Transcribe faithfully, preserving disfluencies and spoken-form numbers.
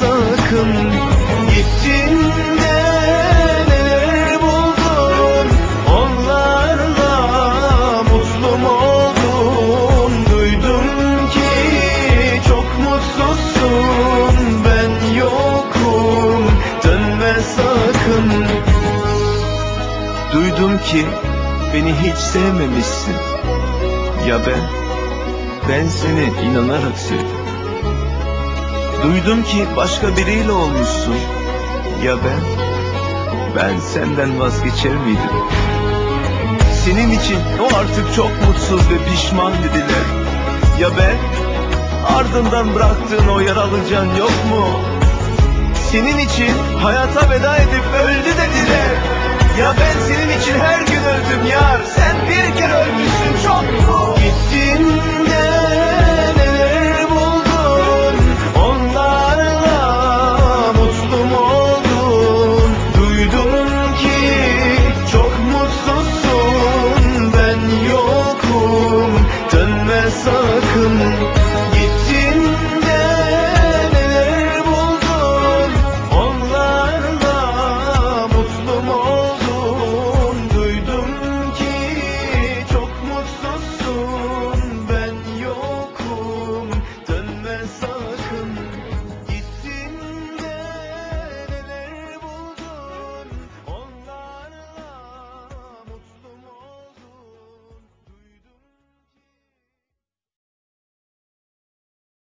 sakın. Gittiğinde neler buldun, onlarla mutlu mu oldun? Duydum ki çok mutsuzsun, ben yokum, dönme sakın. Duydum ki beni hiç sevmemişsin. Ya ben? Ben seni inanarak sevdim. Duydum ki başka biriyle olmuşsun. Ya ben? Ben senden vazgeçer miydim? Senin için o artık çok mutsuz ve pişman dediler. Ya ben? Ardından bıraktığın o yaralı can yok mu? Senin için hayata veda edip öldü dediler. Ya ben senin için her gün öldüm yar. Sen bir kere ölmüşsün, çok mu? Gittiğinde neler buldun, onlarla mutlu mu oldun? Duydum ki çok mutsuzsun, ben yokum, dönme sakın.